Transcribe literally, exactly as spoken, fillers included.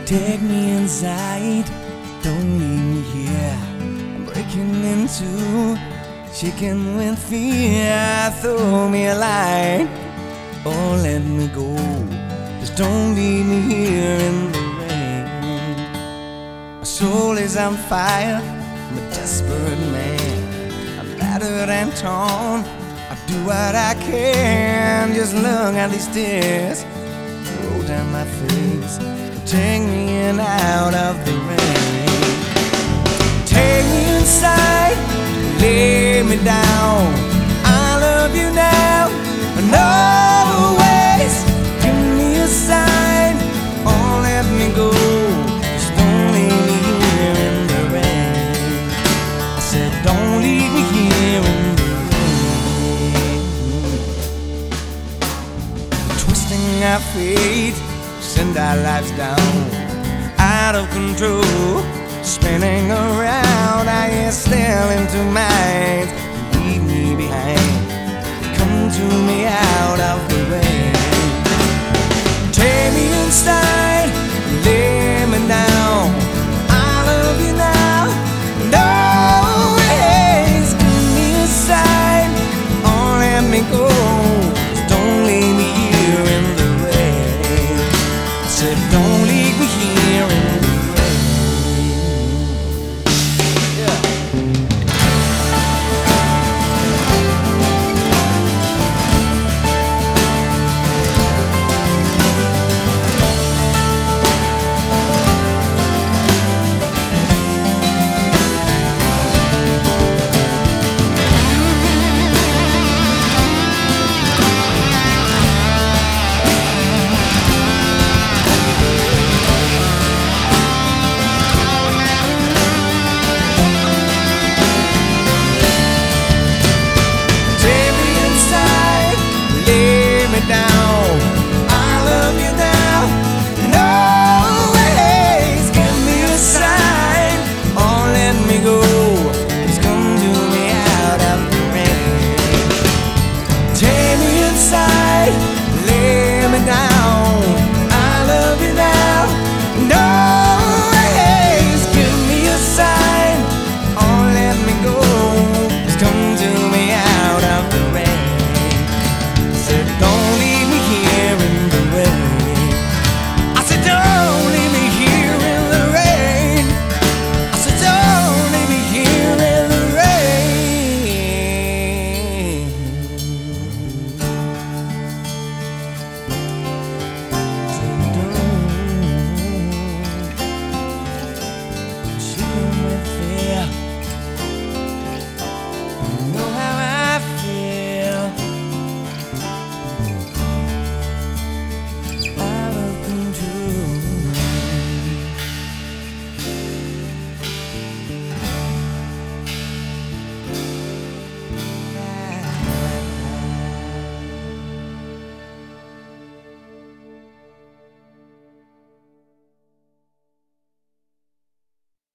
Take me inside, don't leave me here. I'm breaking into, shaking with fear. Throw me a line, or let me go. Just don't leave me here in the rain. My soul is on fire, I'm a desperate man. I'm battered and torn, I do what I can. Just look at these tears roll down my face. Take me in out of the rain. Take me inside, lay me down. I love you now and always. Give me a sign or let me go. Just don't leave me here in the rain. I said don't leave me here in the rain. Twisting our fate, send our lives down, out of control, spinning around. I get still into minds, leave me behind. Come to me out of the rain. Take me inside,